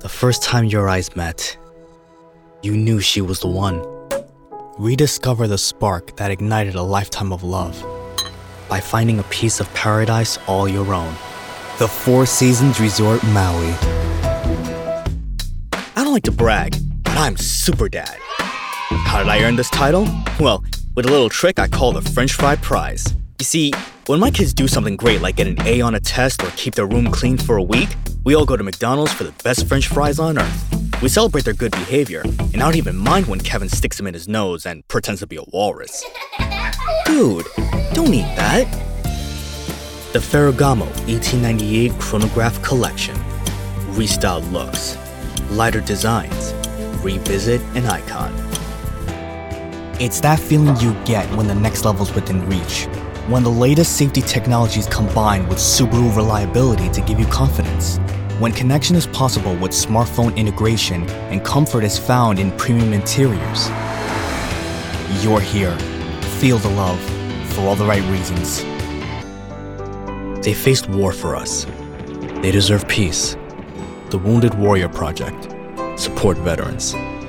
first time your eyes met, you knew she was the one. Rediscover the spark that ignited a lifetime of love by finding a piece of paradise all your own. The Four Seasons Resort Maui. I don't like to brag, but I'm super dad. How did I earn this title? Well, with a little trick I call the French Fry Prize. You see, when my kids do something great like get an A on a test or keep their room clean for a week, we all go to McDonald's for the best French fries on earth. We celebrate their good behavior, and I don't even mind when Kevin sticks them in his nose and pretends to be a walrus. Dude, don't eat that. The Ferragamo 1898 Chronograph Collection. Restyled looks, lighter designs, revisit an icon. It's that feeling you get when the next level's within reach. When the latest safety technologies combine with Subaru reliability to give you confidence. When connection is possible with smartphone integration and comfort is found in premium interiors. You're here. Feel the love for all the right reasons. They faced war for us. They deserve peace. The Wounded Warrior Project. Support veterans.